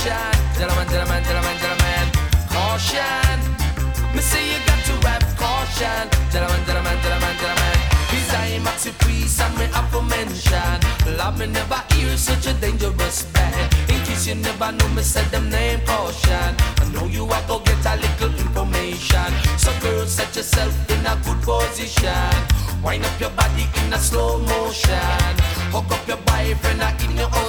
caution. Gentlemen, gentlemen, gentlemen, gentlemen, caution. Me say you got to have caution. Gentlemen, gentlemen, gentlemen, gentlemen. Cause I'm maxi priest and me have to mention. Love me never hear such a dangerous band. In case you never know me said them name caution. I know you are go get a little information. So girl set yourself in a good position. Wind up your body in a slow motion. Hook up your boyfriend in your